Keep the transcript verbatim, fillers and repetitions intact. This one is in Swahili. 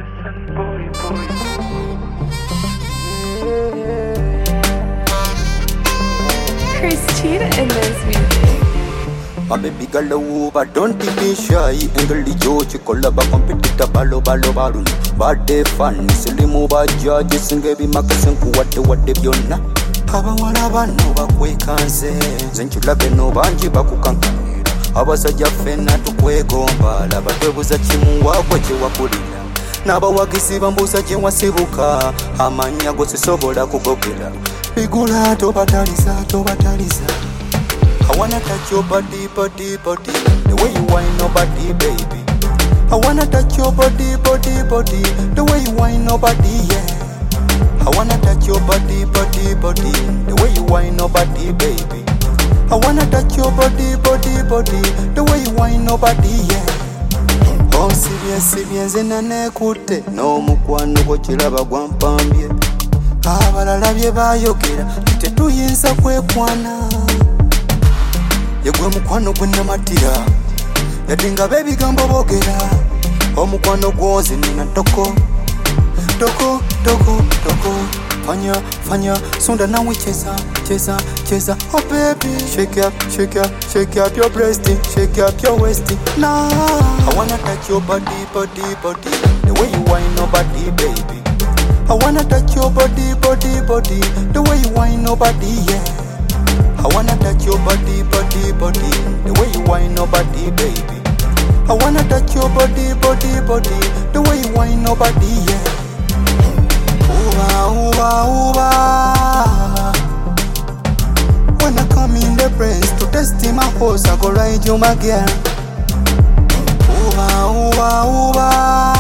Listen, boy, boy. Christina in this music. My baby girl over, don't be shy. English George, Colaba competitor, Balo Balo Balloon. But they fun, silly mobile judges and gave him a cousin what the what they yona. Haba wala nova kwekanze zenchula beno banji bakukankana abasajja fenna tukwegomba laba twebuza kimu wako kye wakulira n'abawagisi bambuuza gye wasibuka amanya go sisobola kugogera bigula tobataliza tobataliza I wanna touch your body, body, body the way you whine nobody, baby I wanna touch your body, body, body the way you whine nobody, yeah I wanna touch your body, body, body the way you whine nobody, baby I wanna touch your body, body, body the way you whine nobody, yeah Oh, sibye, sibye, nzena nekute no mukwano gwo kiraba gwampambye abalala bye bayogera tetuyinza kwekwana yegwe mukwano gwe namatira yadinga bebigambo boogera omukwano gwozi nina toko Toko, toko, toko Fanya, fanya, sunda nawe cheza, cheza, cheza Oh baby, shake up, shake up, shake up your breast, shake up your waist Nah, I wanna touch your body, body, body the way you whine nobody, baby I wanna touch your body, body, body the way you whine nobody, yeah I wanna touch your body, body, body the way you whine nobody, baby I wanna touch your body, body, body the way you whine nobody, yeah Uba, uba, uba When I come in the brains to test in my horse I go ride you my girl Uba, uba, uba